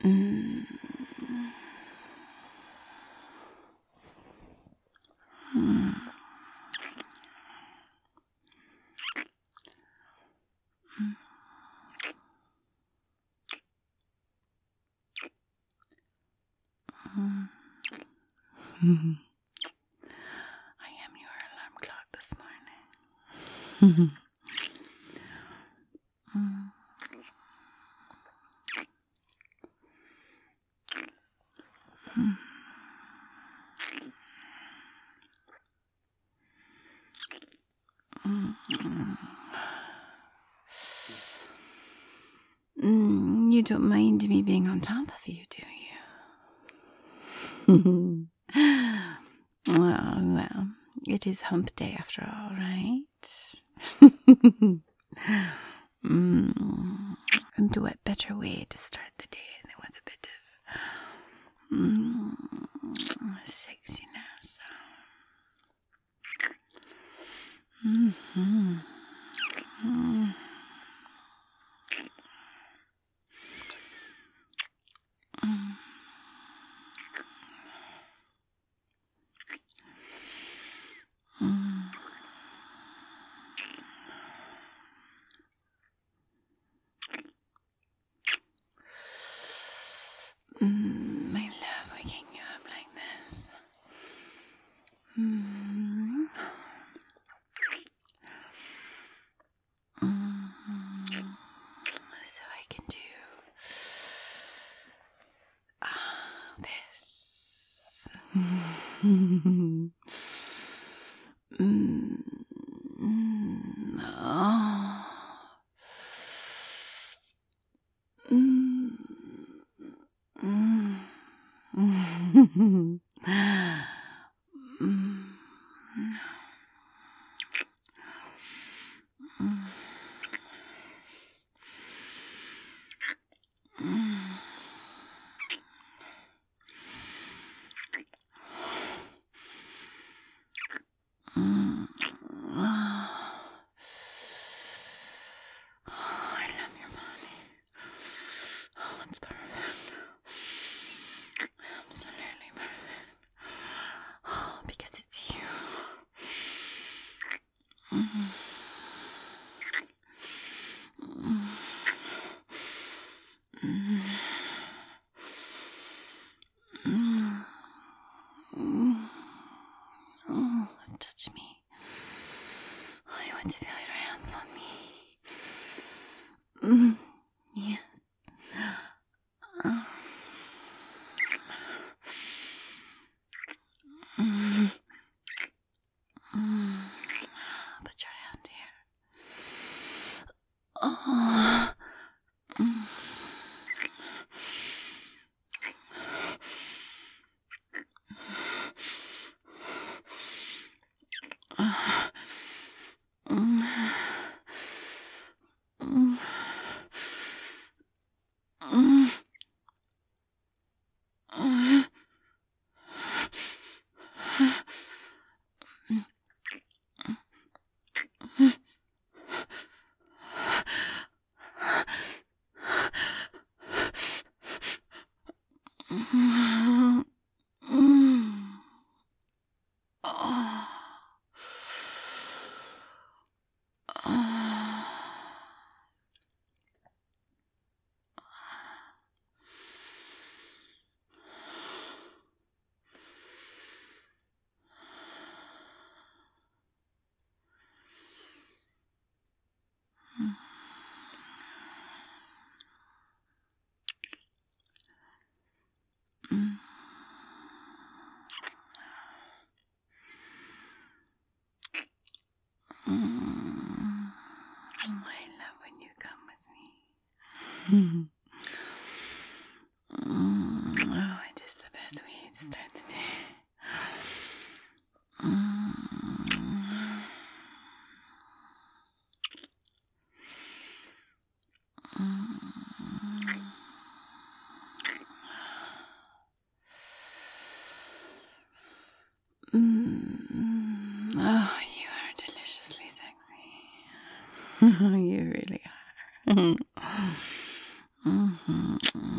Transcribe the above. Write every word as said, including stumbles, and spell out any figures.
Mm. Mm. Mm. I am your alarm clock this morning. Mm. Mm. Mm. You don't mind me being on top of you, do you? Oh, well, it is hump day after all, right? mm. And what better way to start the day than with a bit of mm, sexiness? Mm-hmm. Mm. Mm. Mm. Mm, I love waking you up like this. Mm. Mm. So I can do ah, this. mm. Mm. Oh. Mm. Mm. Mm. Mm. Mm. Mm. Oh, I love your body. Oh, it's perfect. Absolutely perfect. Oh, because it's you. Mm. Mm. Mm. Mm. Mm. Oh, touch me. I want to feel your hands on me. Mm. Yes. Uh. Mm. Mm. Put your hand here. Oh. Mm. Uh. Mm. Mm. Mm. Mm. Mm. Mm. Oh. Oh. Mm. Mm. I love when you come with me. Mm. Oh, it is the best way to start the day. Mm. Mm. Mm. Oh, you are deliciously sexy. You really are. Mm-hmm.